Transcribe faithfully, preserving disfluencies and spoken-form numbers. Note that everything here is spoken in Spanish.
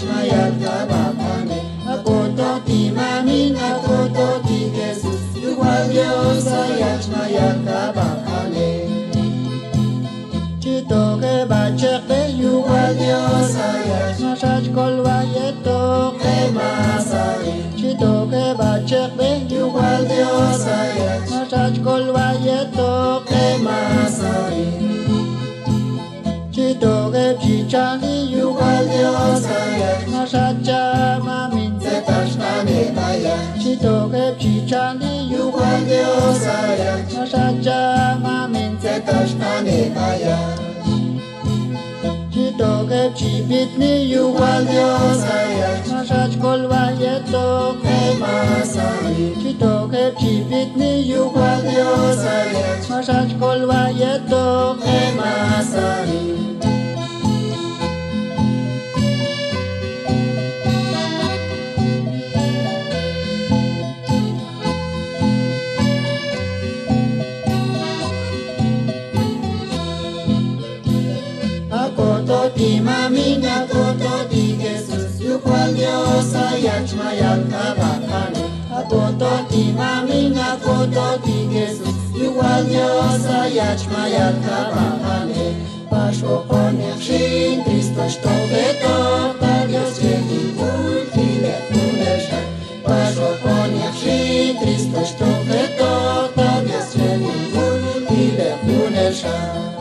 mayat kabakane. Akototi mamin, akototi Jesus. Igual Dios ayach mayat kabakane. Chito que bachete, igual Dios ayach. Masach kolwa yeto que masari. Chito que bachete, igual Dios ayach. Masach kolwa yeto que masari. Chito que chichani, igual Dios ayach. Masacha mamin zetashkane ayach. Chito que chichani, igual Dios ayach. Masacha mamin zetashkane ayach. Chito que chipitni, igual Dios ayach. Masach kolwa yeto que masari. Chito que chipitni, igual Dios ayach. Masach kolwa yeto que masari. Akototi mamin, akototi Jesus. Igual Dios ayach mayat kabakane. Akototi mamin, akototi Jesus. Igual Dios ayach mayat kabakane. Pasho konechshin, Cristo što veto, pa Dios veni ultile punesha. Pasho konechshin, Cristo što veto, pa Dios veni ultile punesha.